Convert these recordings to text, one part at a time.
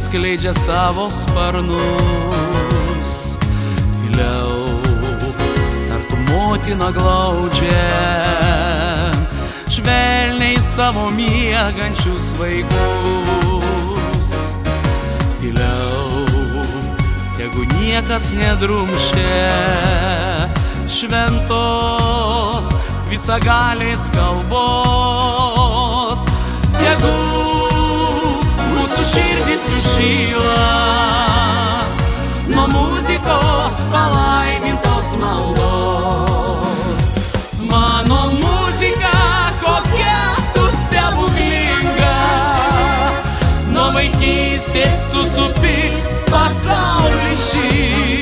skleidžia savo sparnus. Tyliau, tartu motina glaudžia švelniai savo miegančius vaikus. Tyliau, tegu niekas nedrumšia šventos visagalės kalbos. Tegu mūsų širdis sušyla nuo muzikos palaimintos maldos. Mano muzika, kokia tu stebuklinga, nuo vaikystės tu supi pasaulį šį.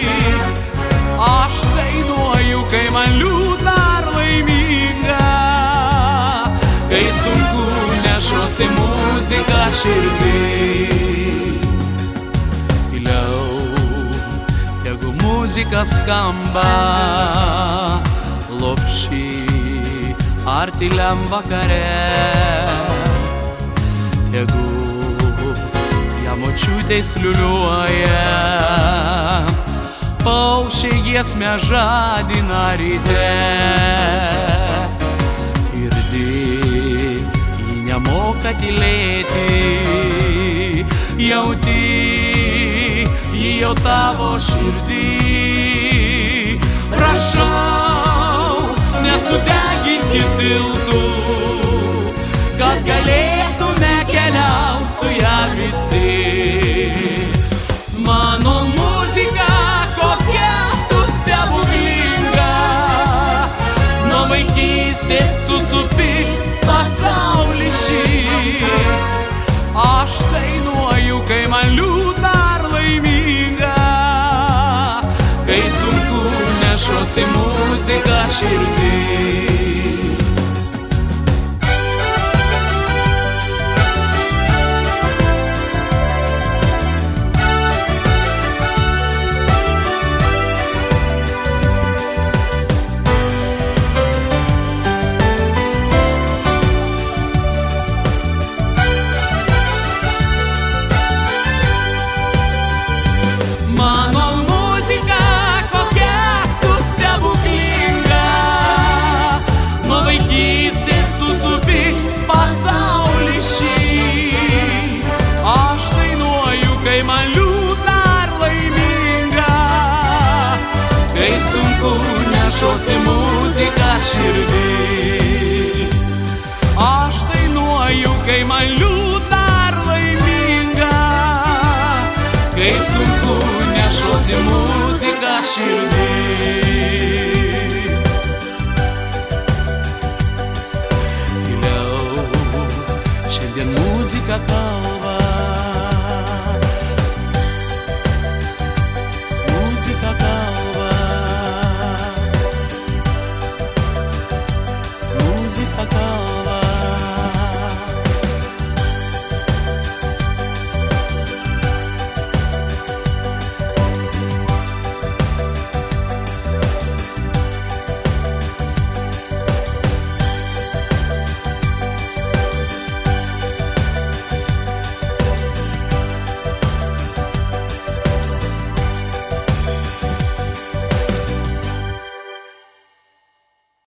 Aš dainuoju, kai man liūdna ar laiminga, kai sunku nešuosi muziką širdį. Tyliau, tegu muzika skamba lopšį ar tyliam vakare. Tegu ją močiutės liuliuoja, paukščiai giesmę žadina ryte. Girdi, ji nemoka tylėti, jauti, ji jau tavo širdį. Prašau, nesudeginti tiltų, kad galėtume keliauti su ją visi. Mano muzika, kokia tu stebuklinga, nuo vaikystės tu supi pasaulį šį. Aš dainuoju, kai man liūdna ar laiminga, kai sunku nešuosi muziką širdį. Kai man liūdna ar laiminga, kai sunku nešuosi muziką širdį. Aš dainuoju, kai man liūdna ar laiminga, kai sunku nešuosi muziką širdį. Tyliau, šiandien muzika